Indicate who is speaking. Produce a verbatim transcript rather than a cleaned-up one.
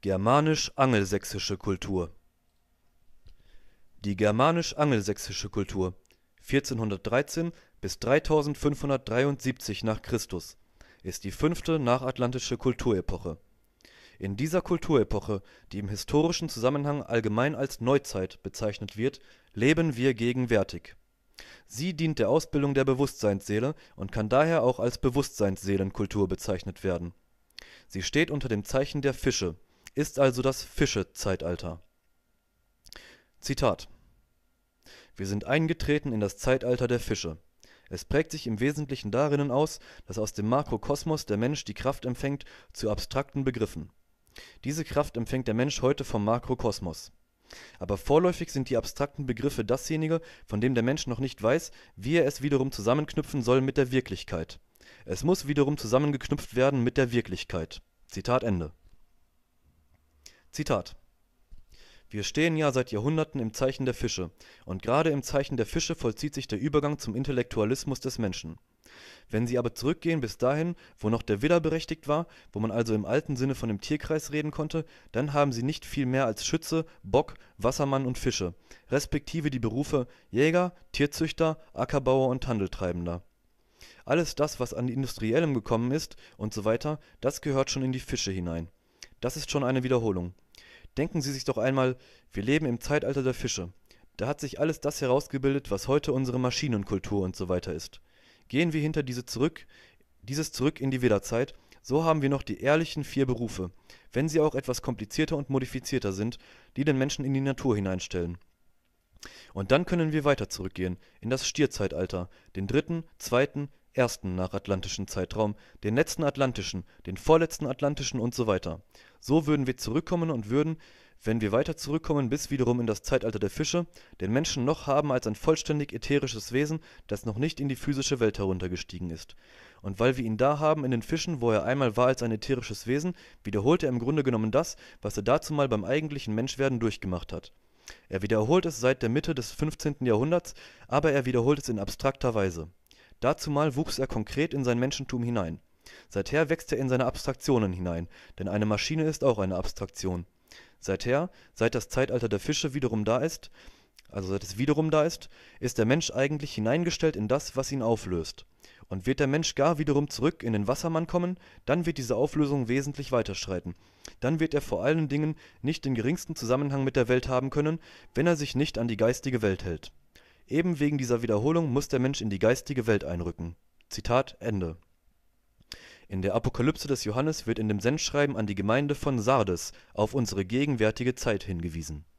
Speaker 1: Germanisch-angelsächsische Kultur. Die germanisch-angelsächsische Kultur vierzehnhundertdreizehn bis dreitausendfünfhundertdreiundsiebzig nach Christus ist die fünfte nachatlantische Kulturepoche. In dieser Kulturepoche, die im historischen Zusammenhang allgemein als Neuzeit bezeichnet wird, leben wir gegenwärtig. Sie dient der Ausbildung der Bewusstseinsseele und kann daher auch als Bewusstseinsseelenkultur bezeichnet werden. Sie steht unter dem Zeichen der Fische, ist also das Fische-Zeitalter. Zitat: Wir sind eingetreten in das Zeitalter der Fische. Es prägt sich im Wesentlichen darin aus, dass aus dem Makrokosmos der Mensch die Kraft empfängt zu abstrakten Begriffen. Diese Kraft empfängt der Mensch heute vom Makrokosmos. Aber vorläufig sind die abstrakten Begriffe dasjenige, von dem der Mensch noch nicht weiß, wie er es wiederum zusammenknüpfen soll mit der Wirklichkeit. Es muss wiederum zusammengeknüpft werden mit der Wirklichkeit. Zitat Ende. Zitat: Wir stehen ja seit Jahrhunderten im Zeichen der Fische, und gerade im Zeichen der Fische vollzieht sich der Übergang zum Intellektualismus des Menschen. Wenn Sie aber zurückgehen bis dahin, wo noch der Widder berechtigt war, wo man also im alten Sinne von dem Tierkreis reden konnte, dann haben Sie nicht viel mehr als Schütze, Bock, Wassermann und Fische, respektive die Berufe Jäger, Tierzüchter, Ackerbauer und Handeltreibender. Alles das, was an Industriellem gekommen ist und so weiter, das gehört schon in die Fische hinein. Das ist schon eine Wiederholung. Denken Sie sich doch einmal, wir leben im Zeitalter der Fische. Da hat sich alles das herausgebildet, was heute unsere Maschinenkultur und so weiter ist. Gehen wir hinter diese zurück, dieses zurück in die Widderzeit, so haben wir noch die ehrlichen vier Berufe, wenn sie auch etwas komplizierter und modifizierter sind, die den Menschen in die Natur hineinstellen. Und dann können wir weiter zurückgehen, in das Stierzeitalter, den dritten, zweiten, ersten nachatlantischen Zeitraum, den letzten atlantischen, den vorletzten atlantischen und so weiter. So würden wir zurückkommen und würden, wenn wir weiter zurückkommen bis wiederum in das Zeitalter der Fische, den Menschen noch haben als ein vollständig ätherisches Wesen, das noch nicht in die physische Welt heruntergestiegen ist. Und weil wir ihn da haben in den Fischen, wo er einmal war als ein ätherisches Wesen, wiederholt er im Grunde genommen das, was er dazu mal beim eigentlichen Menschwerden durchgemacht hat. Er wiederholt es seit der Mitte des fünfzehnten Jahrhunderts, aber er wiederholt es in abstrakter Weise. Dazumal wuchs er konkret in sein Menschentum hinein. Seither wächst er in seine Abstraktionen hinein, denn eine Maschine ist auch eine Abstraktion. Seither, seit das Zeitalter der Fische wiederum da ist, also seit es wiederum da ist, ist der Mensch eigentlich hineingestellt in das, was ihn auflöst. Und wird der Mensch gar wiederum zurück in den Wassermann kommen, dann wird diese Auflösung wesentlich weiterschreiten. Dann wird er vor allen Dingen nicht den geringsten Zusammenhang mit der Welt haben können, wenn er sich nicht an die geistige Welt hält. Eben wegen dieser Wiederholung muss der Mensch in die geistige Welt einrücken. Zitat Ende. In der Apokalypse des Johannes wird in dem Sendschreiben an die Gemeinde von Sardes auf unsere gegenwärtige Zeit hingewiesen